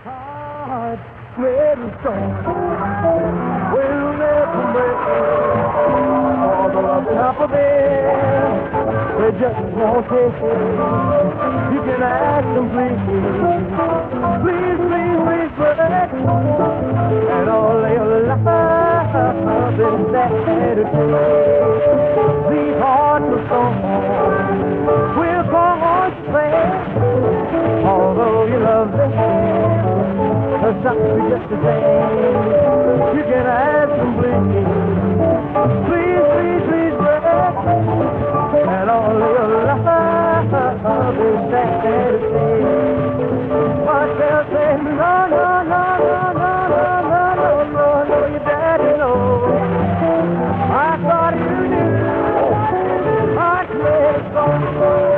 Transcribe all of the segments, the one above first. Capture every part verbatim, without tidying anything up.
heart, red and stone, will never break. All the love top of it, they just won't take it. You can ask them, please, please, please, please, break. And all your love is that to take. These hearts of stone will go on straight. Although you love them, it's not just the same. You can ask them, please, please, please, please, break. And all your love is that to take. But they'll say, no, no, no, no, no, no, no, no, no, no, your daddy knows. I thought you knew. I said so.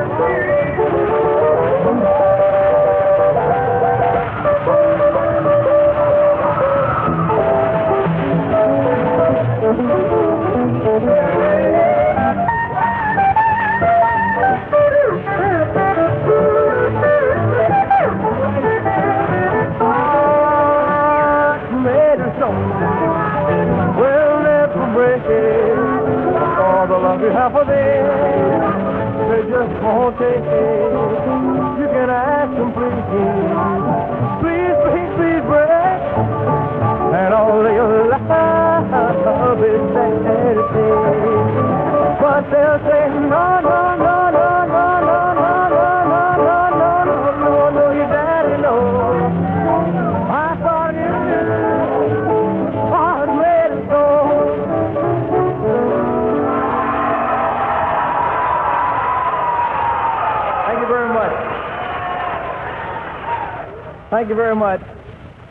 Will never break it. All the love you have for them, they just won't take it. You can ask them, please, please, please, please break. And all your love is that but they'll say no, no, no, no, no, no, no, no, no, no, no, no, no, no, your daddy knows. I thought you knew. Heart red and gold. Thank you very much. Thank you very much.